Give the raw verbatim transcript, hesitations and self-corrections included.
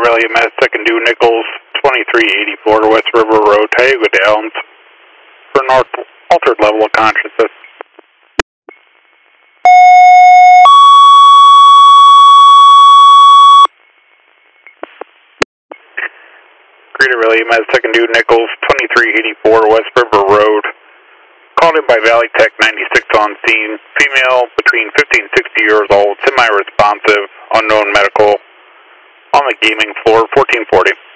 Really, Med Second Due Nichols, twenty-three eighty-four West River Road, Tioga Downs, for an altered level of consciousness. Greeter Relay, Med Second Due Nichols, twenty-three eighty-four West River Road. Called in by Valley Tech ninety-six on scene. Female between fifty and sixty years old, semi-responsive, unknown medical. On the gaming floor, fourteen forty.